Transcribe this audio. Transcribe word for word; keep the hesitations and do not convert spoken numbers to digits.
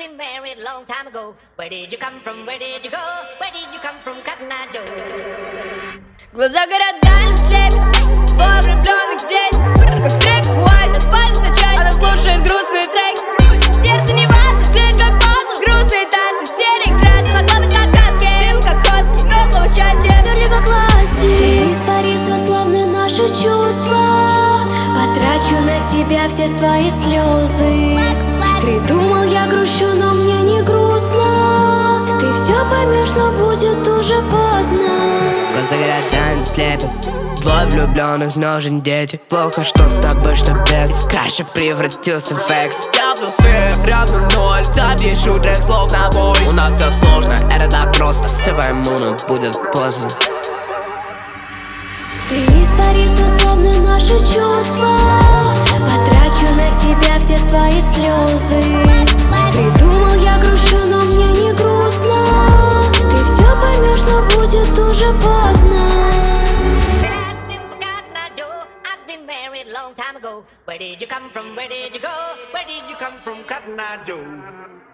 been married a long time ago. Where did you come from? Where did you go? Where did you come from, Cotton Eye Joe? Глаза горят дальним слепят, двое влюбленных дети. Как трек Хуайс, распались на части. Она слушает грустные треки. Сердце не вазит, лишь как пазл. Грустные танцы, серый красит. Могла быть как сказки, бил как Хоски, но слово счастье стерли как власти. Ты испарился, словно наши чувства. Потрачу на тебя все свои слезы. Ты думал, я грущу, но мне не грустно. Ты все поймешь, но будет уже поздно. Глаза горят, тайны слепят. Двое влюбленных, ножен дети. Плохо, что с тобой, что без. Краще превратился в экс. Я плюс ты равно ноль. Запишу трек слов на бой. У нас все сложно, это так просто. Все пойму, но будет поздно. Ты испарился, словно наши чувства. Потрачу на тебя все свои слезы. Ты думал, я грущу, но мне не грустно. Ты все поймешь, но будет уже поздно. I've been married a long time ago. Where did you come from? Where did you go? Where did you come from, Cotton Eye Joe?